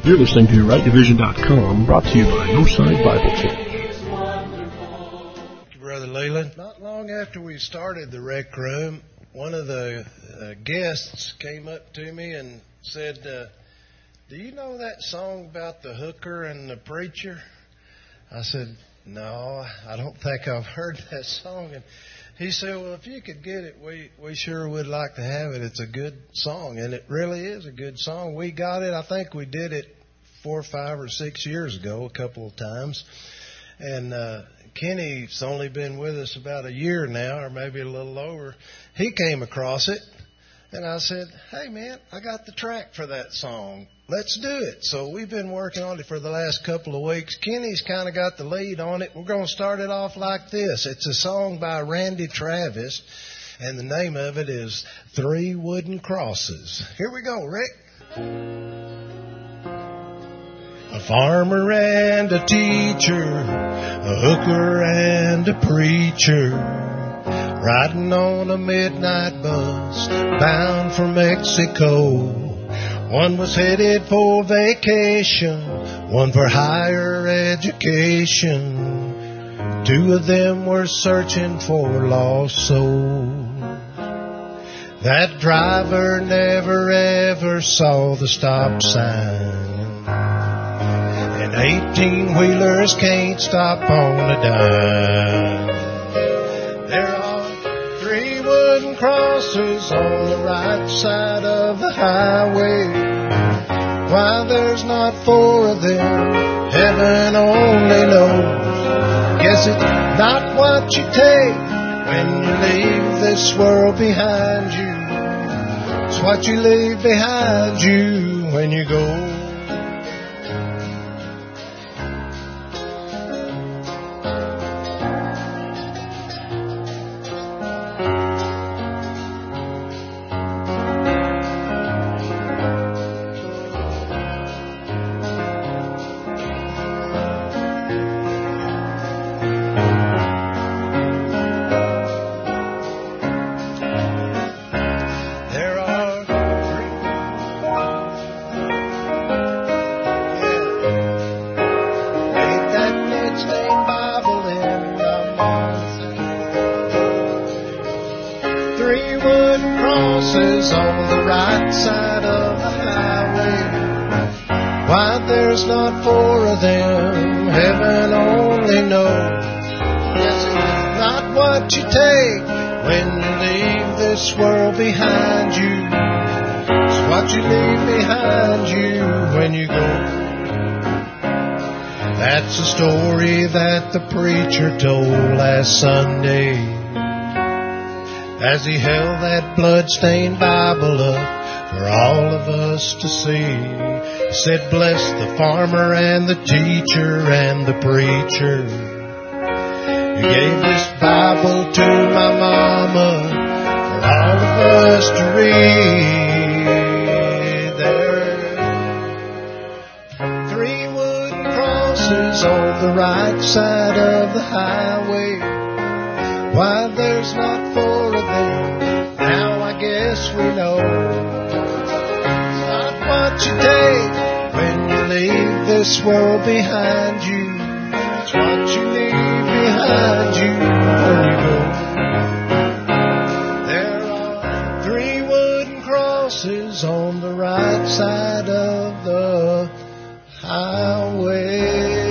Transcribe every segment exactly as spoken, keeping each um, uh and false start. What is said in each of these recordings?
You're listening to right division dot com, brought to you by Northside Bible Church. Thank you, Brother Leland. Not long after we started the rec room, one of the uh, guests came up to me and said, uh, do you know that song about the hooker and the preacher? I said, no, I don't think I've heard that song. And he said, well, if you could get it, we, we sure would like to have it. It's a good song, and it really is a good song. We got it. I think we did it four, five, or six years ago, a couple of times. And uh, Kenny's only been with us about a year now, or maybe a little over. He came across it, and I said, hey, man, I got the track for that song. Let's do it. So we've been working on it for the last couple of weeks. Kenny's kind of got the lead on it. We're going to start it off like this. It's a song by Randy Travis, and the name of it is Three Wooden Crosses. Here we go, Rick. A farmer and a teacher, a hooker and a preacher, riding on a midnight bus bound for Mexico. One was headed for vacation, one for higher education. Two of them were searching for lost souls. That driver never ever saw the stop sign, and eighteen-wheelers can't stop on a dime. There are three wooden crosses on the right side of the highway. Why there's not four of them, heaven only knows. Guess it's not what you take when you leave this world behind you. It's what you leave behind you when you go. Behind you, it's what you leave behind you when you go. That's the story that the preacher told last Sunday as he held that blood-stained Bible up for all of us to see. He said, bless the farmer and the teacher and the preacher. He gave this Bible to my mama, all of us to read. There are three wooden crosses on the right side of the highway. Why there's not four of them, now I guess we know. It's not what you take when you leave this world behind you. It's what you leave behind you when you go. On the right side of the highway.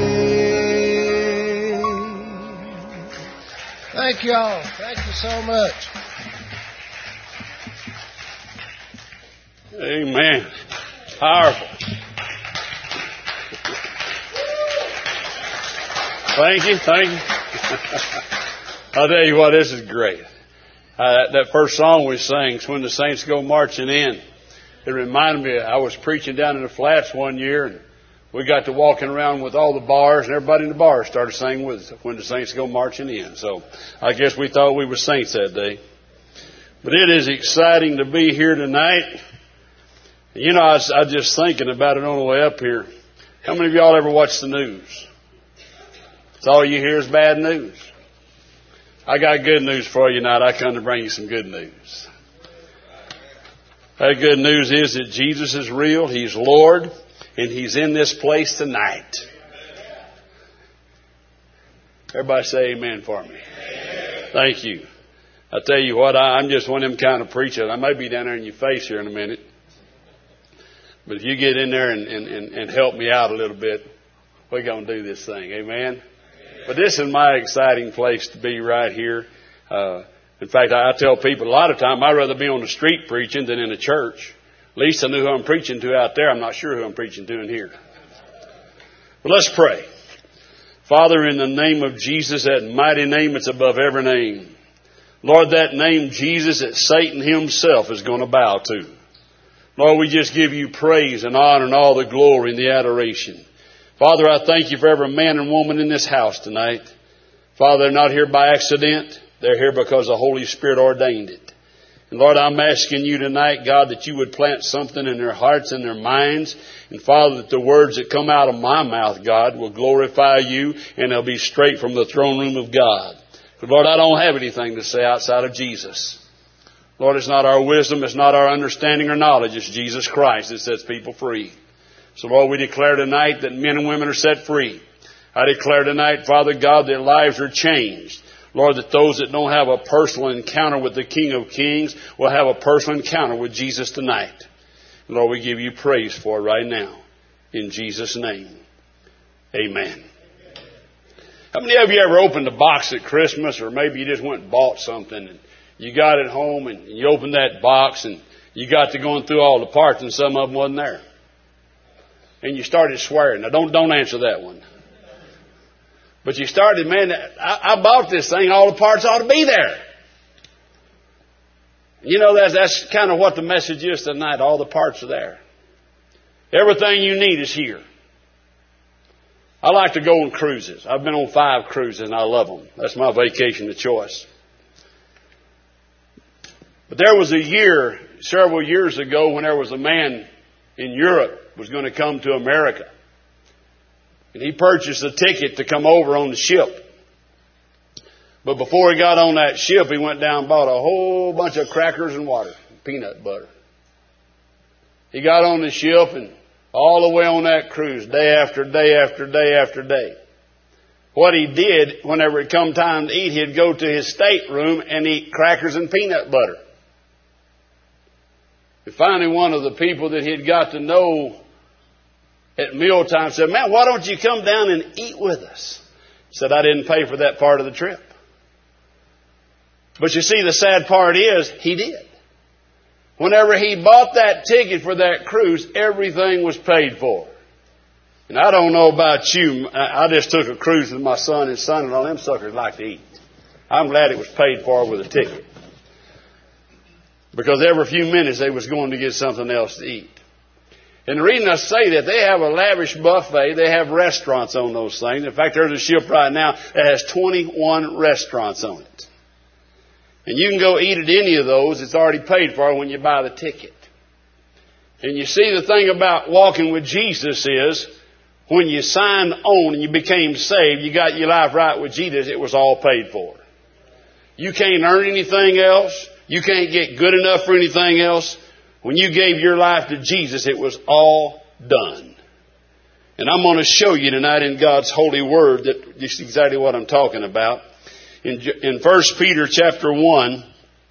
Thank you all. Thank you so much. Amen. Powerful. Thank you. Thank you. I'll tell you what, this is great. Uh, that first song we sang, When the Saints Go Marching In, it reminded me, I was preaching down in the flats one year, and we got to walking around with all the bars, and everybody in the bars started singing with us, When the Saints Go Marching In. So I guess we thought we were saints that day. But it is exciting to be here tonight. You know, I was, I was just thinking about it on the way up here. How many of y'all ever watch the news? It's all you hear is bad news. I got good news for you tonight. I come to bring you some good news. That good news is that Jesus is real. He's Lord. and He's in this place tonight. Everybody say amen for me. Amen. Thank you. I tell you what, I, I'm just one of them kind of preachers. I may be down there in your face here in a minute. But if you get in there and, and, and, and help me out a little bit, we're going to do this thing. Amen? Amen. But this is my exciting place to be right here. Uh, in fact, I tell people a lot of time I'd rather be on the street preaching than in a church. At least I knew who I'm preaching to out there. I'm not sure who I'm preaching to in here. But let's pray. Father, in the name of Jesus, that mighty name that's above every name. Lord, that name Jesus that Satan himself is going to bow to. Lord, we just give you praise and honor and all the glory and the adoration. Father, I thank you for every man and woman in this house tonight. Father, they're not here by accident. They're here because the Holy Spirit ordained it. And Lord, I'm asking you tonight, God, that you would plant something in their hearts and their minds. And Father, that the words that come out of my mouth, God, will glorify you and they'll be straight from the throne room of God. But Lord, I don't have anything to say outside of Jesus. Lord, it's not our wisdom, it's not our understanding or knowledge, it's Jesus Christ that sets people free. So Lord, we declare tonight that men and women are set free. I declare tonight, Father God, that lives are changed. Lord, that those that don't have a personal encounter with the King of Kings will have a personal encounter with Jesus tonight. And Lord, we give you praise for it right now. In Jesus' name. Amen. How many of you ever opened a box at Christmas, or maybe you just went and bought something and you got it home and you opened that box and you got to going through all the parts and some of them wasn't there? And you started swearing. Now don't, don't answer that one. But you started, man, I, I bought this thing. All the parts ought to be there. You know, that's, that's kind of what the message is tonight. All the parts are there. Everything you need is here. I like to go on cruises. I've been on five cruises and I love them. That's my vacation of choice. But there was a year, several years ago, when there was a man in Europe was going to come to America. And he purchased a ticket to come over on the ship. But before he got on that ship, he went down and bought a whole bunch of crackers and water, peanut butter. He got on the ship and all the way on that cruise, day after day after day after day. What he did, whenever it come time to eat, he'd go to his stateroom and eat crackers and peanut butter. And finally, one of the people that he'd got to know at mealtime said, man, why don't you come down and eat with us? He said, I didn't pay for that part of the trip. But you see, the sad part is, he did. Whenever he bought that ticket for that cruise, everything was paid for. And I don't know about you, I just took a cruise with my son and son, and all them suckers like to eat. I'm glad it was paid for with a ticket. Because every few minutes they was going to get something else to eat. And the reason I say that, they have a lavish buffet. They have restaurants on those things. In fact, there's a ship right now that has twenty-one restaurants on it. And you can go eat at any of those. It's already paid for when you buy the ticket. And you see, the thing about walking with Jesus is, when you signed on and you became saved, you got your life right with Jesus, it was all paid for. You can't earn anything else. You can't get good enough for anything else. When you gave your life to Jesus, it was all done. And I'm going to show you tonight in God's holy word that this is exactly what I'm talking about. In, in First Peter chapter one,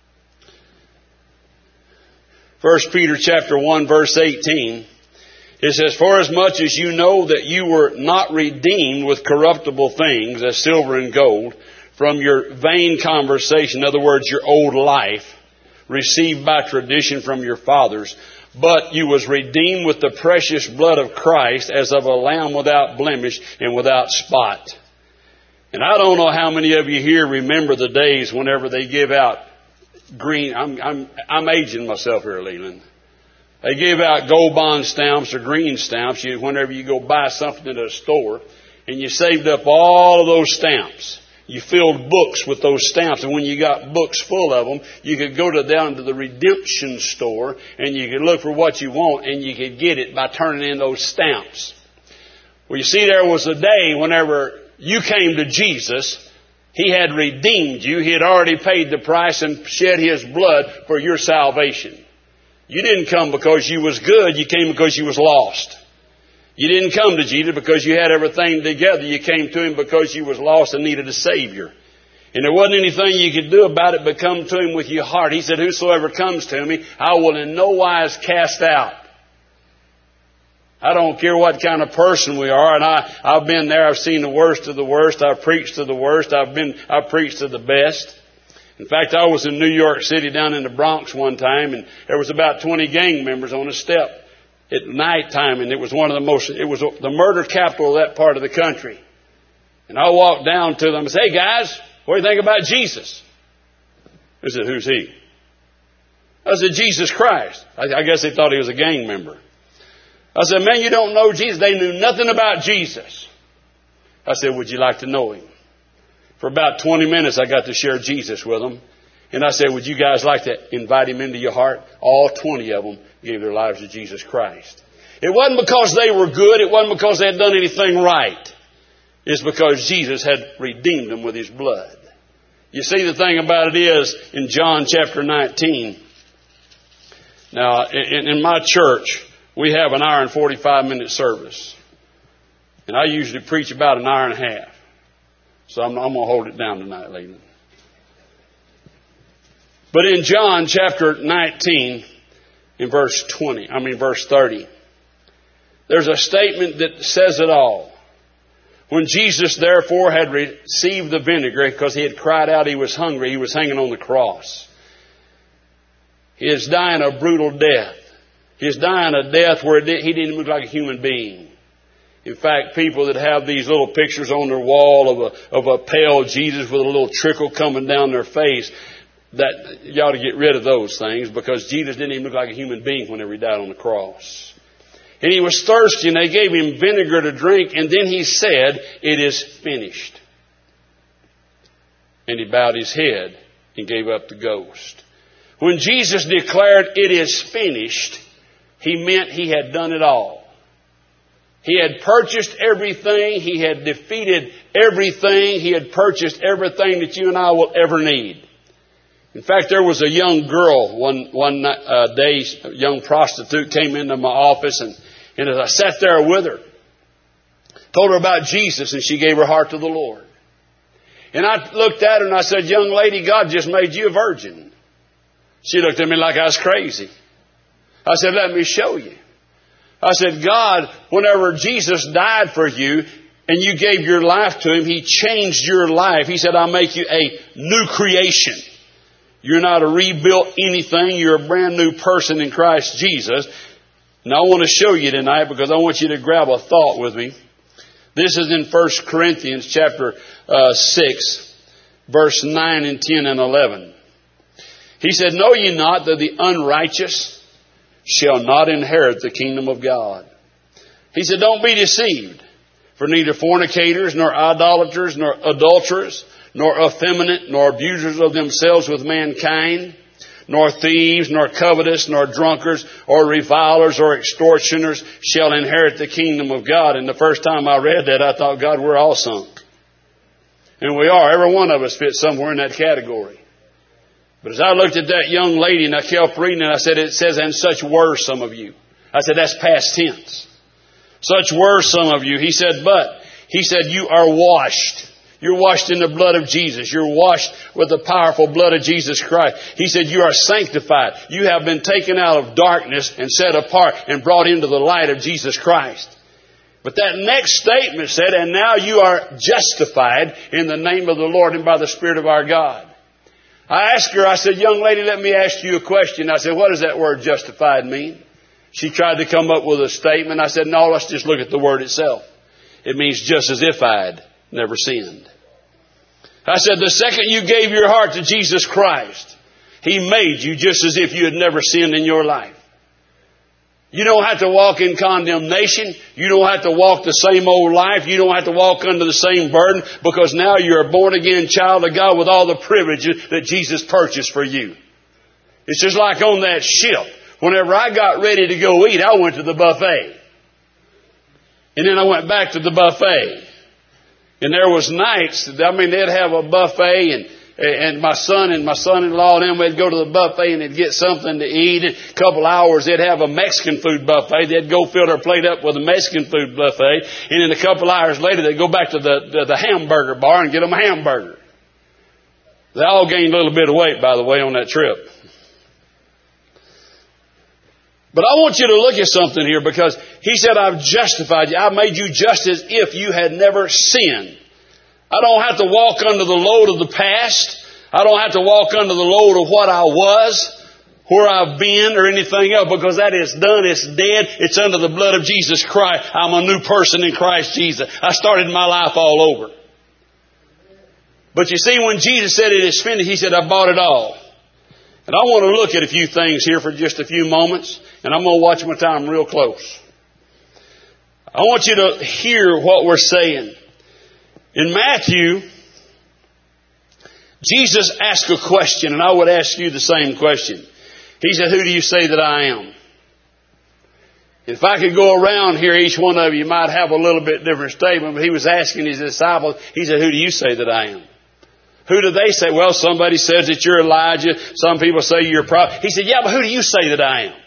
First Peter chapter one, verse eighteen, it says, for as much as you know that you were not redeemed with corruptible things, as silver and gold, from your vain conversation, in other words, your old life, received by tradition from your fathers, but you was redeemed with the precious blood of Christ as of a lamb without blemish and without spot. And I don't know how many of you here remember the days whenever they give out green, I'm, I'm, I'm aging myself here, Leland. They give out gold bond stamps or green stamps you, whenever you go buy something at a store, and you saved up all of those stamps. You filled books with those stamps, and when you got books full of them, you could go to down to the redemption store, and you could look for what you want, and you could get it by turning in those stamps. Well, you see, there was a day whenever you came to Jesus, He had redeemed you. He had already paid the price and shed His blood for your salvation. You didn't come because you was good. You came because you was lost. You didn't come to Jesus because you had everything together. You came to Him because you was lost and needed a Savior. And there wasn't anything you could do about it but come to Him with your heart. He said, whosoever comes to me, I will in no wise cast out. I don't care what kind of person we are. And I, I've been there. I've seen the worst of the worst. I've preached to the worst. I've been, I've preached to the best. In fact, I was in New York City down in the Bronx one time, and there was about twenty gang members on a step at night time, and it was one of the most, it was the murder capital of that part of the country. And I walked down to them and said, hey guys, what do you think about Jesus? They said, who's He? I said, Jesus Christ. I, I guess they thought He was a gang member. I said, man, you don't know Jesus. They knew nothing about Jesus. I said, would you like to know Him? For about twenty minutes, I got to share Jesus with them. And I said, would you guys like to invite Him into your heart? All twenty of them gave their lives to Jesus Christ. It wasn't because they were good. It wasn't because they had done anything right. It's because Jesus had redeemed them with His blood. You see, the thing about it is, in John chapter nineteen, now, in, in my church, we have an hour and forty-five minute service. And I usually preach about an hour and a half. So I'm, I'm going to hold it down tonight, Leland. But in John chapter nineteen, in verse twenty, I mean verse thirty, there's a statement that says it all. When Jesus therefore had received the vinegar, because He had cried out He was hungry, He was hanging on the cross. He is dying a brutal death. He is dying a death where He didn't look like a human being. In fact, people that have these little pictures on their wall of a, of a pale Jesus with a little trickle coming down their face, that you ought to get rid of those things, because Jesus didn't even look like a human being whenever He died on the cross. And He was thirsty, and they gave Him vinegar to drink, and then He said, it is finished. And He bowed His head and gave up the ghost. When Jesus declared it is finished, He meant He had done it all. He had purchased everything. He had defeated everything. He had purchased everything that you and I will ever need. In fact, there was a young girl one one uh, day, a young prostitute came into my office, and, and as I sat there with her, told her about Jesus, and she gave her heart to the Lord. And I looked at her and I said, young lady, God just made you a virgin. She looked at me like I was crazy. I said, let me show you. I said, God, whenever Jesus died for you and you gave your life to Him, He changed your life. He said, I'll make you a new creation. You're not a rebuilt anything. You're a brand new person in Christ Jesus. And I want to show you tonight, because I want you to grab a thought with me. This is in First Corinthians chapter uh, six, verse nine and ten and eleven. He said, know ye not that the unrighteous shall not inherit the kingdom of God? He said, don't be deceived. For neither fornicators, nor idolaters, nor adulterers, nor effeminate, nor abusers of themselves with mankind, nor thieves, nor covetous, nor drunkards, or revilers, or extortioners shall inherit the kingdom of God. And the first time I read that, I thought, God, we're all sunk. And we are. Every one of us fits somewhere in that category. But as I looked at that young lady and I kept reading it, I said, it says, and such were some of you. I said, that's past tense. Such were some of you. He said, but, he said, you are washed. You're washed in the blood of Jesus. You're washed with the powerful blood of Jesus Christ. He said, you are sanctified. You have been taken out of darkness and set apart and brought into the light of Jesus Christ. But that next statement said, and now you are justified in the name of the Lord and by the Spirit of our God. I asked her, I said, young lady, let me ask you a question. I said, what does that word justified mean? She tried to come up with a statement. I said, no, let's just look at the word itself. It means just as if I'd never sinned. I said, the second you gave your heart to Jesus Christ, He made you just as if you had never sinned in your life. You don't have to walk in condemnation. You don't have to walk the same old life. You don't have to walk under the same burden, because now you're a born again child of God with all the privileges that Jesus purchased for you. It's just like on that ship. Whenever I got ready to go eat, I went to the buffet. And then I went back to the buffet. And there was nights, I mean, they'd have a buffet and and my son and my son-in-law and them, they'd go to the buffet and they'd get something to eat. In a couple hours, they'd have a Mexican food buffet. They'd go fill their plate up with a Mexican food buffet. And then a couple hours later, they'd go back to the, the, the hamburger bar and get them a hamburger. They all gained a little bit of weight, by the way, on that trip. But I want you to look at something here, because he said, I've justified you. I've made you just as if you had never sinned. I don't have to walk under the load of the past. I don't have to walk under the load of what I was, where I've been, or anything else, because that is done. It's dead. It's under the blood of Jesus Christ. I'm a new person in Christ Jesus. I started my life all over. But you see, when Jesus said it is finished, He said, I bought it all. And I want to look at a few things here for just a few moments, and I'm going to watch my time real close. I want you to hear what we're saying. In Matthew, Jesus asked a question, and I would ask you the same question. He said, who do you say that I am? If I could go around here, each one of you might have a little bit different statement, but He was asking His disciples, He said, who do you say that I am? Who do they say? Well, somebody says that you're Elijah. Some people say you're a prophet. He said, yeah, but who do you say that I am?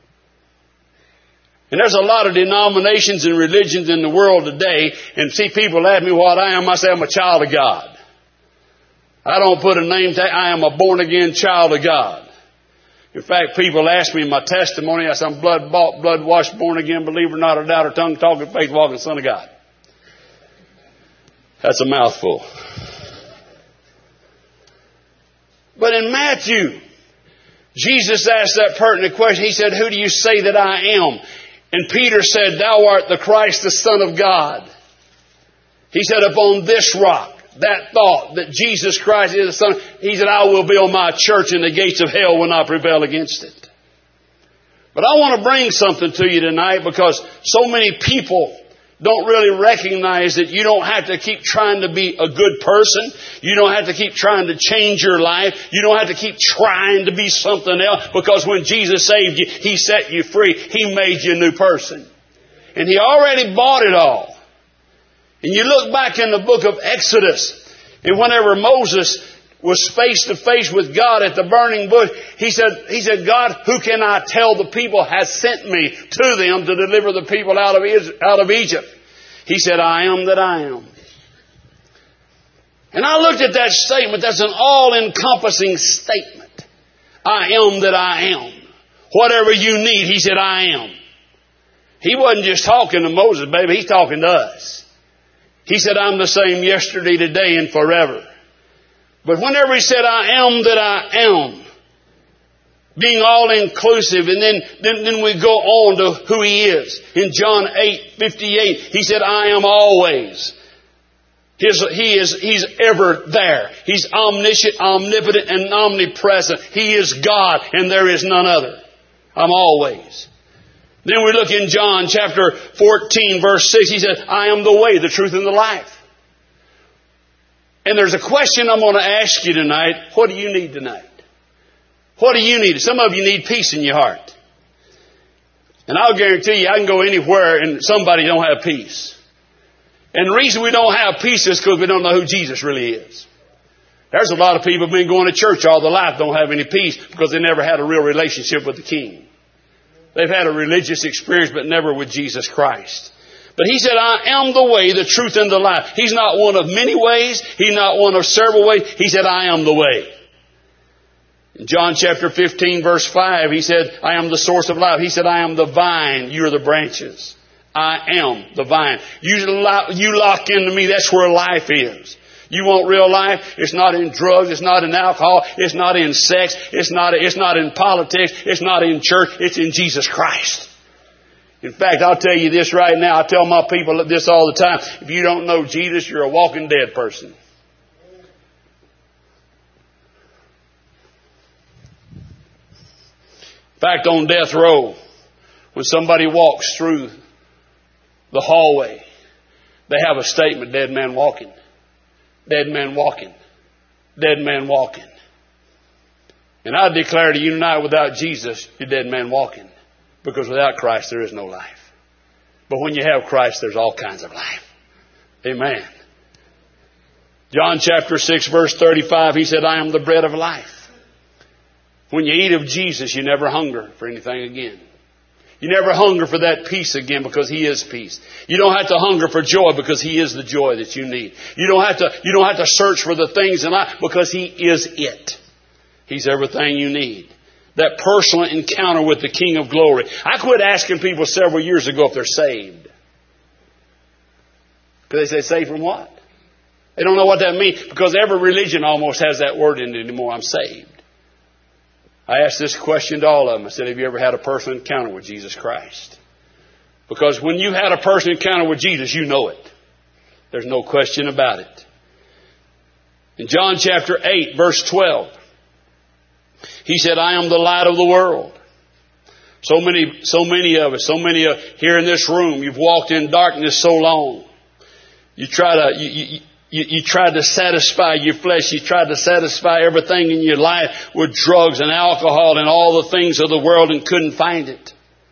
And there's a lot of denominations and religions in the world today. And see, people ask me what I am. I say I'm a child of God. I don't put a name tag. I am a born-again child of God. In fact, people ask me my testimony. I say I'm blood-bought, blood-washed, born-again, believer, not a doubter, tongue-talking, faith-walking Son of God. That's a mouthful. But in Matthew, Jesus asked that pertinent question. He said, who do you say that I am? And Peter said, thou art the Christ, the Son of God. He said, upon this rock, that thought that Jesus Christ is the Son, He said, I will build my church and the gates of hell will not prevail against it. But I want to bring something to you tonight, because so many people don't really recognize that you don't have to keep trying to be a good person. You don't have to keep trying to change your life. You don't have to keep trying to be something else, because when Jesus saved you, He set you free. He made you a new person. And He already bought it all. And you look back in the book of Exodus, and whenever Moses was face to face with God at the burning bush, he said, he said, God, who can I tell the people has sent me to them to deliver the people out of, out of Egypt? He said, I am that I am. And I looked at that statement. That's an all-encompassing statement. I am that I am. Whatever you need, He said, I am. He wasn't just talking to Moses, baby. He's talking to us. He said, I'm the same yesterday, today, and forever. But whenever He said, I am that I am, being all-inclusive, and then, then, then we go on to who He is. In John eight fifty-eight, He said, I am always. His, he is, He's ever there. He's omniscient, omnipotent, and omnipresent. He is God, and there is none other. I'm always. Then we look in John chapter fourteen, verse six. He said, I am the way, the truth, and the life. And there's a question I'm going to ask you tonight. What do you need tonight? What do you need? Some of you need peace in your heart. And I'll guarantee you, I can go anywhere and somebody don't have peace. And the reason we don't have peace is because we don't know who Jesus really is. There's a lot of people who've been going to church all their life, don't have any peace because they never had a real relationship with the King. They've had a religious experience, but never with Jesus Christ. But He said, I am the way, the truth, and the life. He's not one of many ways. He's not one of several ways. He said, I am the way. In John chapter fifteen, verse five, He said, I am the source of life. He said, I am the vine. You are the branches. I am the vine. You lock, you lock into me. That's where life is. You want real life? It's not in drugs. It's not in alcohol. It's not in sex. It's not, it's not in politics. It's not in church. It's in Jesus Christ. In fact, I'll tell you this right now. I tell my people this all the time. If you don't know Jesus, you're a walking dead person. In fact, on death row, when somebody walks through the hallway, they have a statement, dead man walking. Dead man walking. Dead man walking. And I declare to you tonight, without Jesus, you're dead man walking. Because without Christ, there is no life. But when you have Christ, there's all kinds of life. Amen. John chapter six verse thirty-five, He said, I am the bread of life. When you eat of Jesus, you never hunger for anything again. You never hunger for that peace again because He is peace. You don't have to hunger for joy because He is the joy that you need. You don't have to, you don't have to search for the things in life because He is it. He's everything you need. That personal encounter with the King of Glory. I quit asking people several years ago if they're saved. Because they say, saved from what? They don't know what that means because every religion almost has that word in it anymore. I'm saved. I asked this question to all of them. I said, have you ever had a personal encounter with Jesus Christ? Because when you had a personal encounter with Jesus, you know it. There's no question about it. In John chapter eight, verse twelve, He said, I am the light of the world. So many, so many of us, so many of here in this room, you've walked in darkness so long. You try to, you, you, you, you try to satisfy your flesh. You try to satisfy everything in your life with drugs and alcohol and all the things of the world and couldn't find it.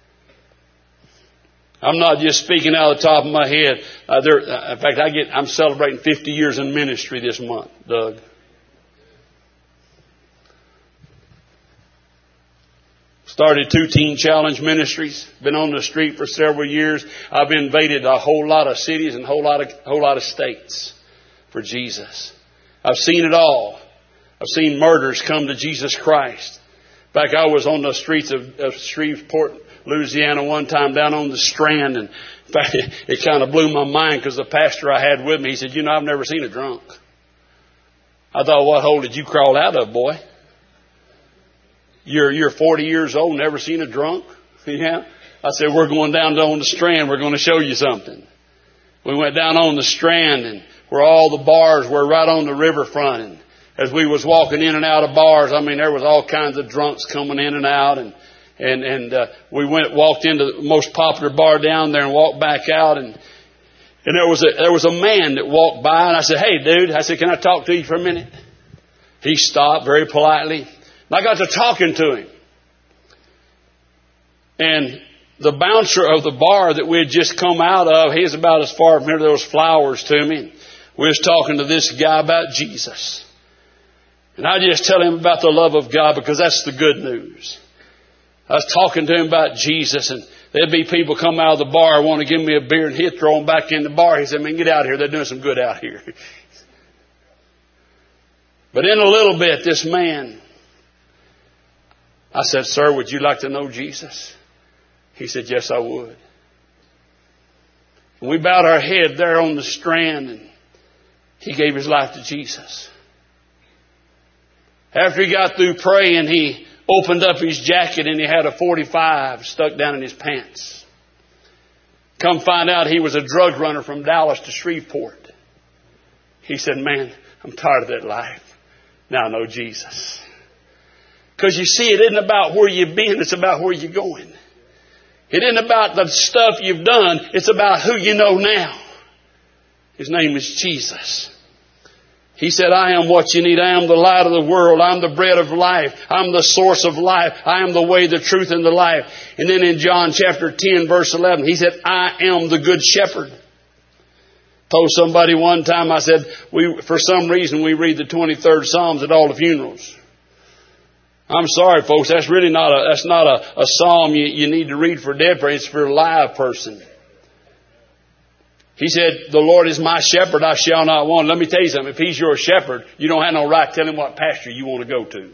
I'm not just speaking out of the top of my head. Uh, there, in fact, I get, I'm celebrating fifty years in ministry this month, Doug. Started two teen challenge ministries. Been on the street for several years. I've invaded a whole lot of cities and a whole lot of whole lot of states for Jesus. I've seen it all. I've seen murders come to Jesus Christ. In fact, I was on the streets of, of Shreveport, Louisiana one time down on the Strand, and in fact, it, it kind of blew my mind because the pastor I had with me, he said, "You know, I've never seen a drunk." I thought, "What hole did you crawl out of, boy? You're you're forty years old, never seen a drunk?" Yeah. I said, "We're going down on the Strand. We're going to show you something." We went down on the Strand, and where all the bars were right on the riverfront. And as we was walking in and out of bars, I mean, there was all kinds of drunks coming in and out. And and and uh, we went walked into the most popular bar down there and walked back out. And and there was a there was a man that walked by, and I said, "Hey, dude," I said, "Can I talk to you for a minute?" He stopped very politely. I got to talking to him. And the bouncer of the bar that we had just come out of, he was about as far from here, there was flowers to me. And we was talking to this guy about Jesus. And I just tell him about the love of God because that's the good news. I was talking to him about Jesus, and there'd be people come out of the bar want to give me a beer, and he'd throw them back in the bar. He said, "Man, get out of here. They're doing some good out here." But in a little bit, this man, I said, "Sir, would you like to know Jesus?" He said, "Yes, I would." And we bowed our head there on the Strand, and he gave his life to Jesus. After he got through praying, he opened up his jacket and he had a forty-five stuck down in his pants. Come find out he was a drug runner from Dallas to Shreveport. He said, "Man, I'm tired of that life. Now I know Jesus." Because you see, it isn't about where you've been, it's about where you're going. It isn't about the stuff you've done, it's about who you know now. His name is Jesus. He said, "I am what you need. I am the light of the world. I'm the bread of life. I'm the source of life. I am the way, the truth, and the life." And then in John chapter ten, verse eleven, He said, "I am the good shepherd." Told somebody one time, I said, we for some reason we read the twenty-third Psalms at all the funerals. I'm sorry, folks. That's really not a that's not a, a psalm you, you need to read for a dead person. It's for a live person. He said, "The Lord is my shepherd; I shall not want." Let me tell you something. If He's your shepherd, you don't have no right to tell Him what pasture you want to go to.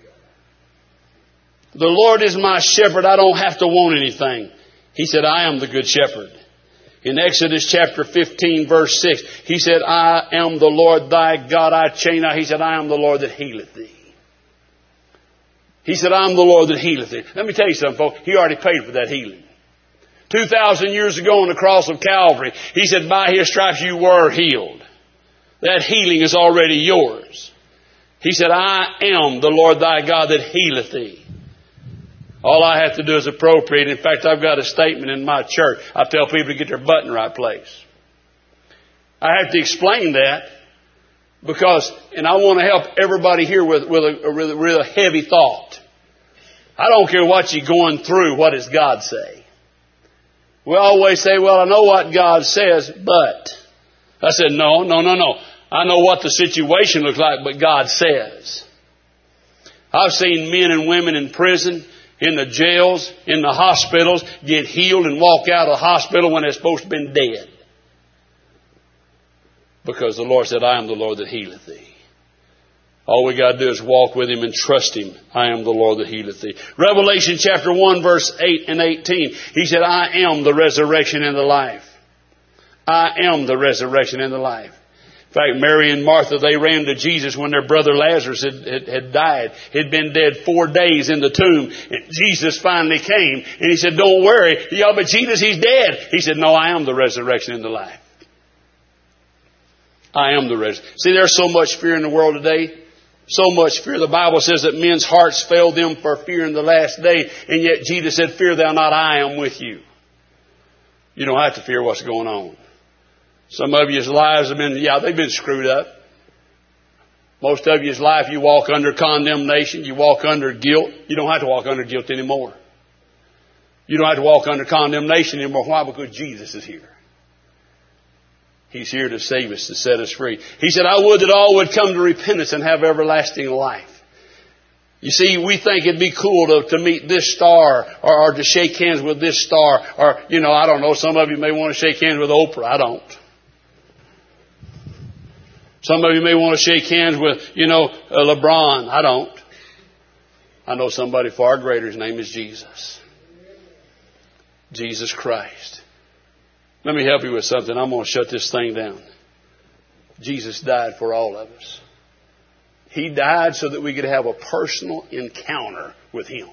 The Lord is my shepherd; I don't have to want anything. He said, "I am the good shepherd." In Exodus chapter fifteen, verse six, He said, "I am the Lord thy God; I change not." He said, "I am the Lord that healeth thee." He said, "I'm the Lord that healeth thee." Let me tell you something, folks. He already paid for that healing. Two thousand years ago on the cross of Calvary, He said, "By His stripes you were healed." That healing is already yours. He said, "I am the Lord thy God that healeth thee." All I have to do is appropriate. In fact, I've got a statement in my church. I tell people to get their butt in the right place. I have to explain that. Because, and I want to help everybody here with, with, a, with a real heavy thought. I don't care what you're going through, what does God say? We always say, "Well, I know what God says, but..." I said, no, no, no, no. I know what the situation looks like, but God says. I've seen men and women in prison, in the jails, in the hospitals, get healed and walk out of the hospital when they're supposed to have been dead. Because the Lord said, I am the Lord that healeth thee. All we got to do is walk with Him and trust Him. I am the Lord that healeth thee. Revelation chapter one, verse eight and eighteen. He said, I am the resurrection and the life. I am the resurrection and the life. In fact, Mary and Martha, they ran to Jesus when their brother Lazarus had, had, had died. He'd been dead four days in the tomb. And Jesus finally came. And He said, don't worry. Yeah, but Jesus, He's dead. He said, no, I am the resurrection and the life. I am the resurrection. See, there's so much fear in the world today. So much fear. The Bible says that men's hearts fail them for fear in the last day. And yet Jesus said, fear thou not, I am with you. You don't have to fear what's going on. Some of you's lives have been, yeah, they've been screwed up. Most of you's life, you walk under condemnation. You walk under guilt. You don't have to walk under guilt anymore. You don't have to walk under condemnation anymore. Why? Because Jesus is here. He's here to save us, to set us free. He said, I would that all would come to repentance and have everlasting life. You see, we think it'd be cool to, to meet this star or, or to shake hands with this star. Or, you know, I don't know, some of you may want to shake hands with Oprah. I don't. Some of you may want to shake hands with, you know, uh, LeBron. I don't. I know somebody far greater. His name is Jesus. Jesus Christ. Let me help you with something. I'm going to shut this thing down. Jesus died for all of us. He died so that we could have a personal encounter with Him.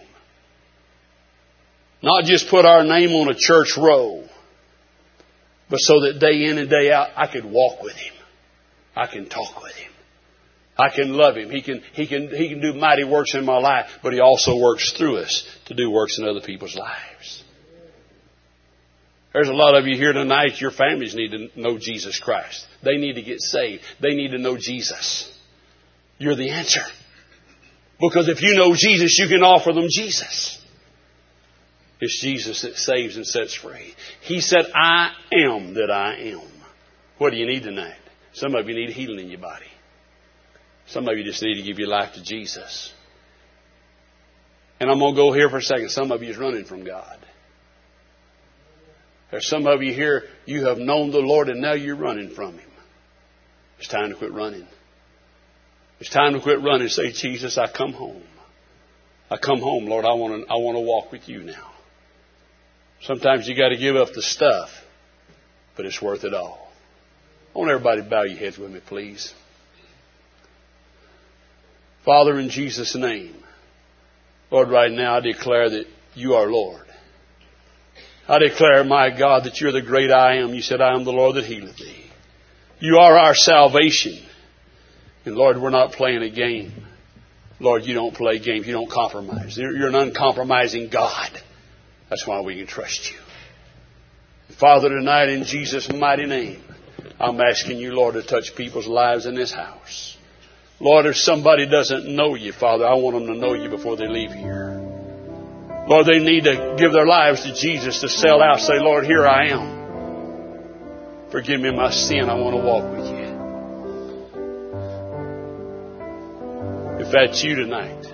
Not just put our name on a church roll, but so that day in and day out I could walk with Him. I can talk with Him. I can love Him. He can, he can, he can do mighty works in my life, but He also works through us to do works in other people's lives. There's a lot of you here tonight, your families need to know Jesus Christ. They need to get saved. They need to know Jesus. You're the answer. Because if you know Jesus, you can offer them Jesus. It's Jesus that saves and sets free. He said, I am that I am. What do you need tonight? Some of you need healing in your body. Some of you just need to give your life to Jesus. And I'm going to go here for a second. Some of you is running from God. There's some of you here, you have known the Lord and now you're running from Him. It's time to quit running. It's time to quit running and say, Jesus, I come home. I come home, Lord. I want to, I want to walk with you now. Sometimes you got to give up the stuff, but it's worth it all. I want everybody to bow your heads with me, please. Father, in Jesus' name, Lord, right now I declare that you are Lord. I declare, my God, that you're the great I am. You said, I am the Lord that healeth thee. You are our salvation. And Lord, we're not playing a game. Lord, you don't play games. You don't compromise. You're an uncompromising God. That's why we can trust you. Father, tonight in Jesus' mighty name, I'm asking you, Lord, to touch people's lives in this house. Lord, if somebody doesn't know you, Father, I want them to know you before they leave here. Lord, they need to give their lives to Jesus, to sell out, say, Lord, here I am. Forgive me my sin. I want to walk with you. If that's you tonight,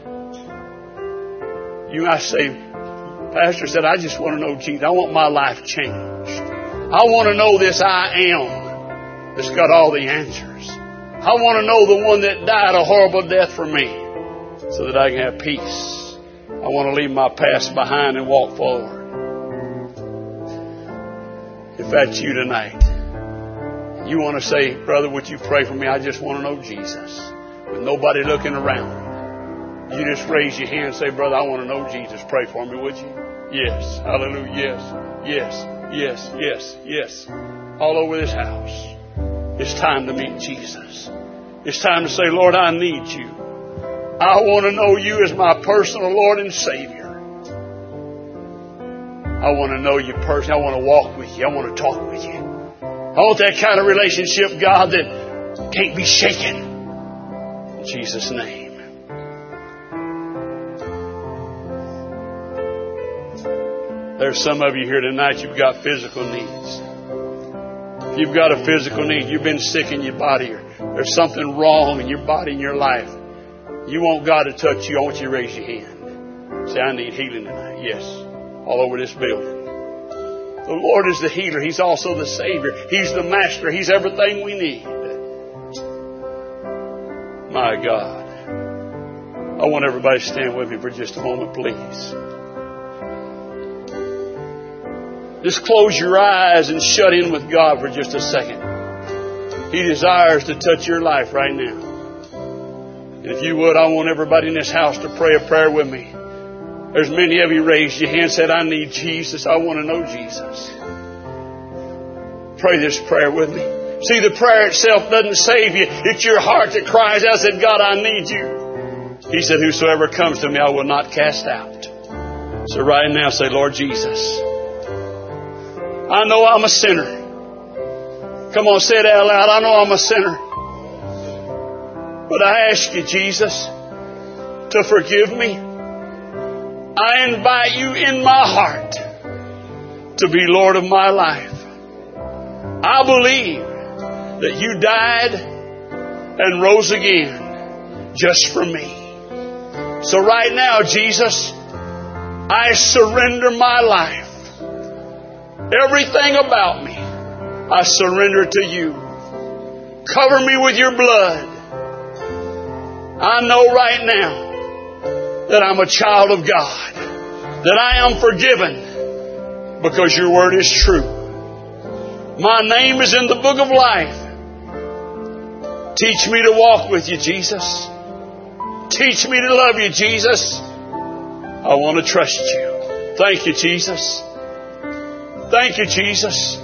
you might say, Pastor said, I just want to know Jesus. I want my life changed. I want to know this I am that's got all the answers. I want to know the one that died a horrible death for me so that I can have peace. I want to leave my past behind and walk forward. If that's you tonight, you want to say, brother, would you pray for me? I just want to know Jesus. With nobody looking around. You just raise your hand and say, brother, I want to know Jesus. Pray for me, would you? Yes. Hallelujah. Yes. Yes. Yes. Yes. Yes. All over this house. It's time to meet Jesus. It's time to say, Lord, I need you. I want to know you as my personal Lord and Savior. I want to know you personally. I want to walk with you. I want to talk with you. I want that kind of relationship, God, that can't be shaken. In Jesus' name. There's some of you here tonight, you've got physical needs. If you've got a physical need, you've been sick in your body, or there's something wrong in your body, in your life, you want God to touch you, I want you to raise your hand. Say, I need healing tonight. Yes. All over this building. The Lord is the healer. He's also the Savior. He's the Master. He's everything we need. My God. I want everybody to stand with me for just a moment, please. Just close your eyes and shut in with God for just a second. He desires to touch your life right now. And if you would, I want everybody in this house to pray a prayer with me. There's many of you raised your hand and said, I need Jesus. I want to know Jesus. Pray this prayer with me. See, the prayer itself doesn't save you. It's your heart that cries out and said, God, I need you. He said, whosoever comes to me, I will not cast out. So right now say, Lord Jesus, I know I'm a sinner. Come on, say it out loud. I know I'm a sinner. But I ask you, Jesus, to forgive me. I invite you in my heart to be Lord of my life. I believe that you died and rose again just for me. So right now, Jesus, I surrender my life. Everything about me, I surrender to you. Cover me with your blood. I know right now that I'm a child of God, that I am forgiven because your word is true. My name is in the book of life. Teach me to walk with you, Jesus. Teach me to love you, Jesus. I want to trust you. Thank you, Jesus. Thank you, Jesus.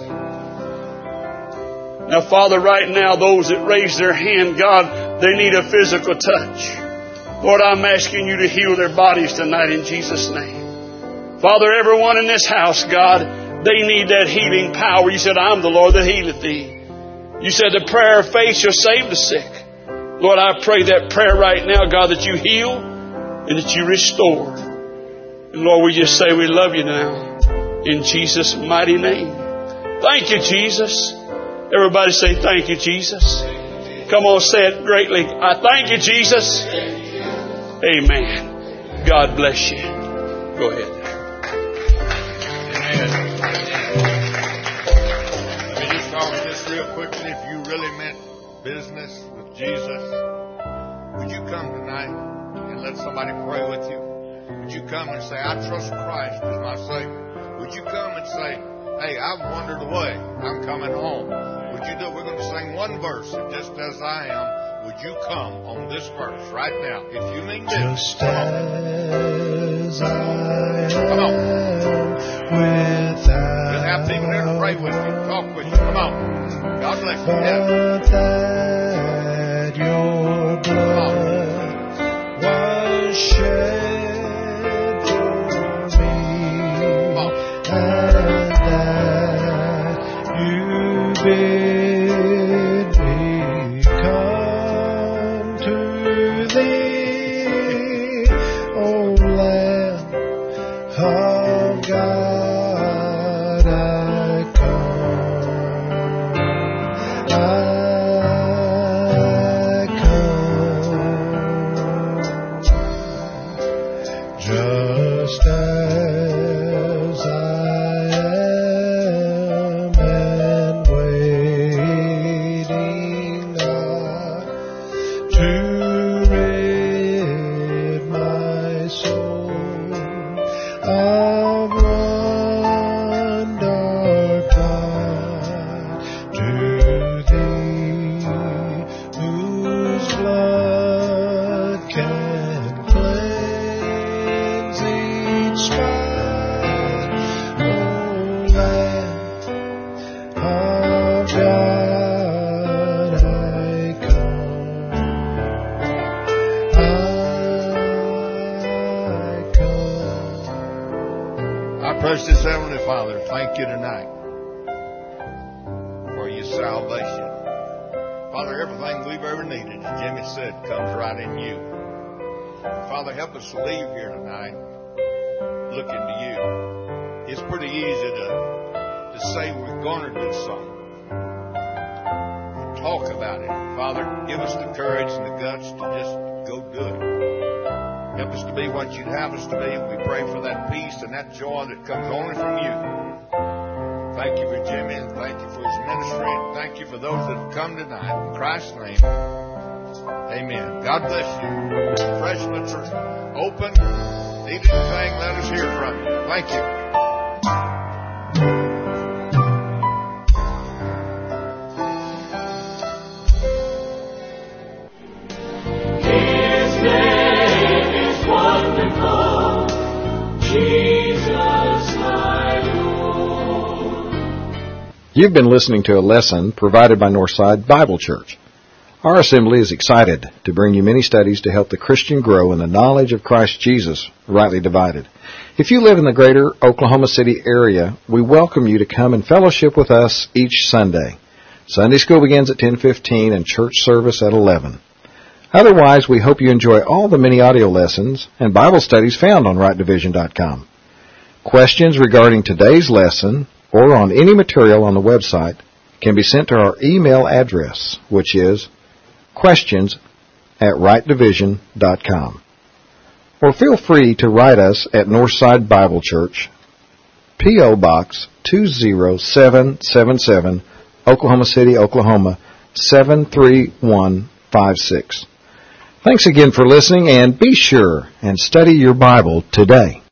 Now, Father, right now, those that raise their hand, God, they need a physical touch. Lord, I'm asking you to heal their bodies tonight in Jesus' name. Father, everyone in this house, God, they need that healing power. You said, I'm the Lord that healeth thee. You said the prayer of faith shall save the sick. Lord, I pray that prayer right now, God, that you heal and that you restore. And Lord, we just say we love you now in Jesus' mighty name. Thank you, Jesus. Everybody say, thank you, Jesus. Come on, say it greatly. I thank you, Jesus. Amen. God bless you. Go ahead. Amen. Let me just talk just real quickly. If you really meant business with Jesus, would you come tonight and let somebody pray with you? Would you come and say, I trust Christ as my Savior? Would you come and say, hey, I've wandered away. I'm coming home. Would you do it? We're going to sing one verse, just as I am. Would you come on this verse right now? If you mean this, Just come on. as I Come on. am without You'll have people there to pray with you, talk with you. Come on. God bless you. Yeah. but that your blood was shed for me, and that you bid me come to thee, O Lamb of God, I come, I come, just as I am, and waiting not to rid my soul of wonder, God, to thee, whose blood can cleanse each spot, O Lamb of God, I come, I come. Our precious Heavenly Father, thank you tonight for your salvation. Father, everything we've ever needed, as Jimmy said, comes right in you. Father, help us to leave here tonight looking to you. It's pretty easy to, to say we're going to do something. To talk about it. Father, give us the courage and the guts to just go do it. Help us to be what you'd have us to be. We pray for that peace and that joy that comes only from you. Thank you for Jimmy, and thank you for his ministry, and thank you for those that have come tonight. In Christ's name, amen. God bless you. Refreshments are open. Need anything, let us hear from you. Thank you. You've been listening to a lesson provided by Northside Bible Church. Our assembly is excited to bring you many studies to help the Christian grow in the knowledge of Christ Jesus, rightly divided. If you live in the greater Oklahoma City area, we welcome you to come and fellowship with us each Sunday. Sunday school begins at ten fifteen and church service at eleven. Otherwise, we hope you enjoy all the many audio lessons and Bible studies found on right division dot com. Questions regarding today's lesson or on any material on the website can be sent to our email address, which is questions at right division dot com. Or feel free to write us at Northside Bible Church, P O. Box two zero seven seven seven, Oklahoma City, Oklahoma seven three one five six. Thanks again for listening, and be sure and study your Bible today.